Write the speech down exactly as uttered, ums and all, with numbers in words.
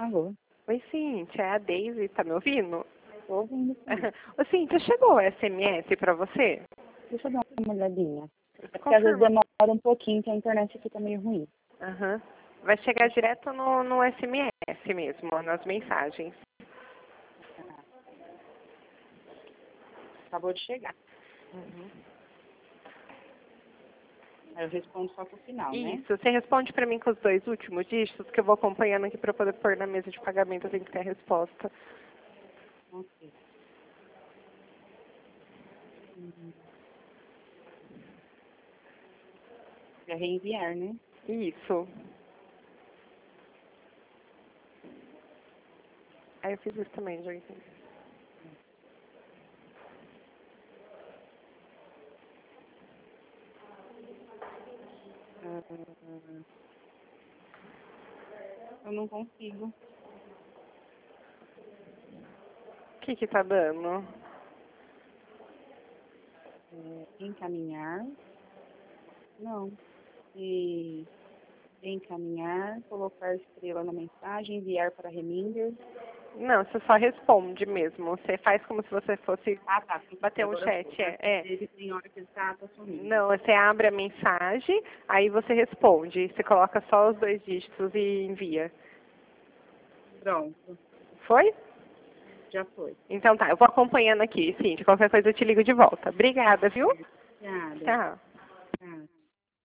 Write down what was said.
Alô? Oi, Cíntia, é a Daisy, tá me ouvindo? Tô ouvindo. Ô, Cíntia, chegou o S M S pra você? Deixa eu dar uma olhadinha. É porque às vezes Confirma. demora um pouquinho, que a internet aqui tá meio ruim. Aham. Vai chegar direto no, no S M S mesmo, nas mensagens. Ah, acabou de chegar. Uhum. Aí eu respondo só pro final, né? Isso, você responde pra mim com os dois últimos dígitos, que eu vou acompanhando aqui pra poder pôr na mesa de pagamento, eu tenho que ter a resposta. Ok. Uhum. Pra reenviar, né? Isso. Aí eu fiz isso também, já entendi. Ah, eu não consigo. O que que tá dando? É, encaminhar. Não. E encaminhar, colocar estrela na mensagem, enviar para reminder. Não, você só responde mesmo. Você faz como se você fosse Ah, tá. bater um Agora chat. foi. É, Mas é. ele tem hora que ele tá, tá sumindo. Não, você abre a mensagem, aí você responde. Você coloca só os dois dígitos e envia. Pronto. Foi? Já foi. Então tá, eu vou acompanhando aqui, sim. De qualquer coisa eu te ligo de volta. Obrigada, viu? Obrigada. Tchau.